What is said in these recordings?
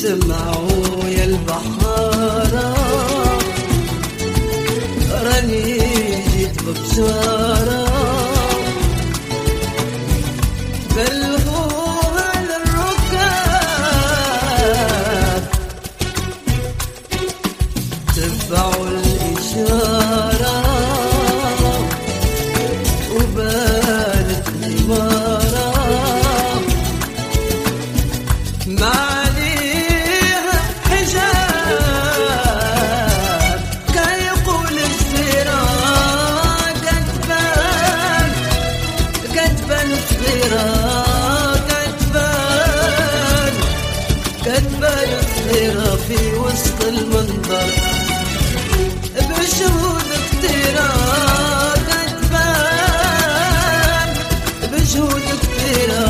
سمعوا يا البحارة راني جيت ببشارة بلغوها للركاب تبعوا الإشارة وبانت الإمارة ما عليها حجاب كان يقول الزيرة كتبان صغيرة كتبان صغيرة في وسط المنظر بشهود كتيرة كتبان بشهود كتيرة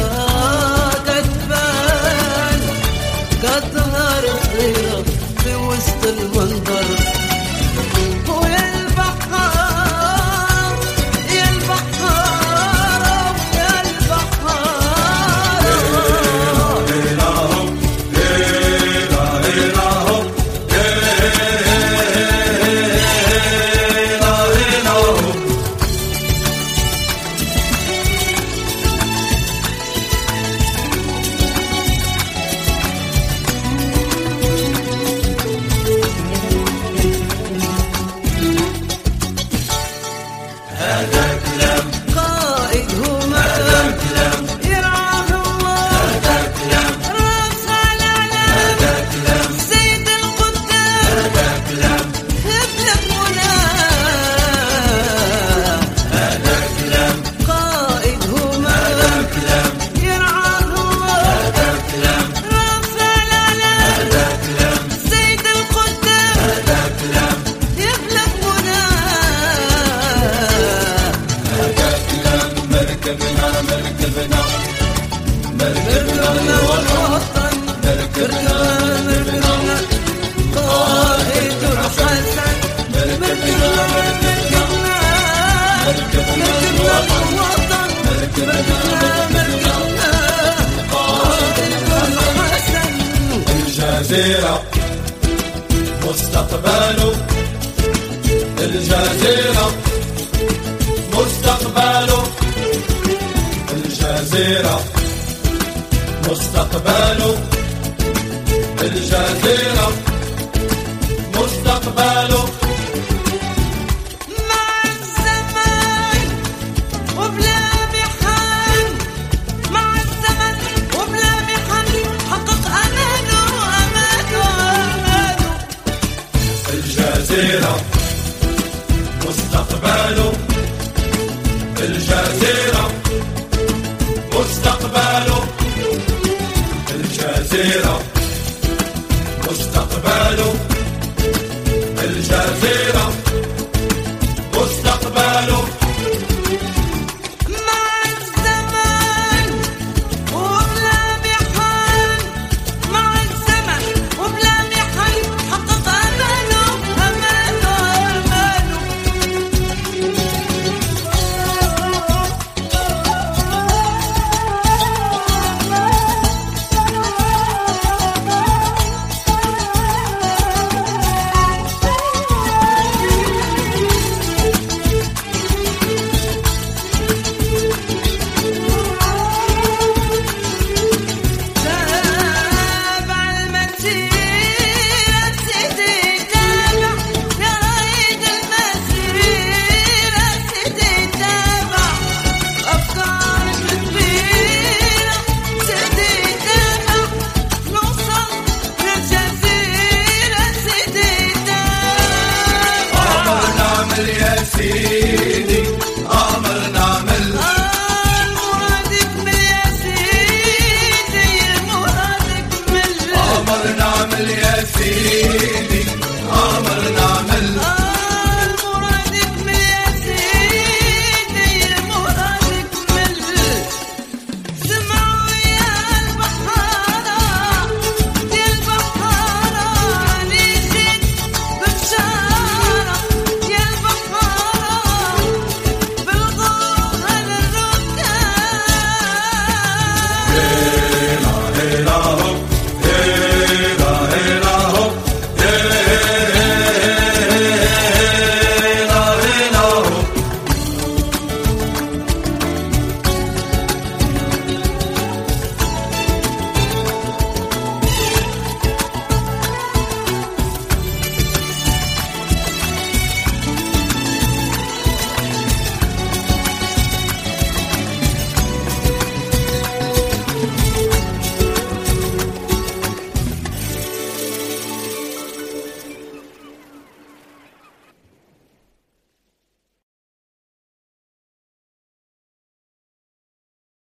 كتبان كتهار صغيرة في وسط المنظر ويا البحار يا البحار يا مركبنا والوطن مركبنا قائد الحسن مركبنا والوطن مركبنا قائد الحسن الجزيرة مستقبله الجزيرة مستقبله الجزيرة مستقبله الجزيرة مستقبله مع الزمان وبلا محن مع الزمن وبلا محن حقق أمانه الجزيرة مستقبله الجزيرة مستقبله الجزيرة مستقبله الجزيرة مستقبله مع الزمان وبلا محن مع الزمن وبلا محن حقق أمانه سيدي أمر نعمل المراد يكمل يا سيدي المراد يكمل أمر نعمل يا سيدي أمر نعمل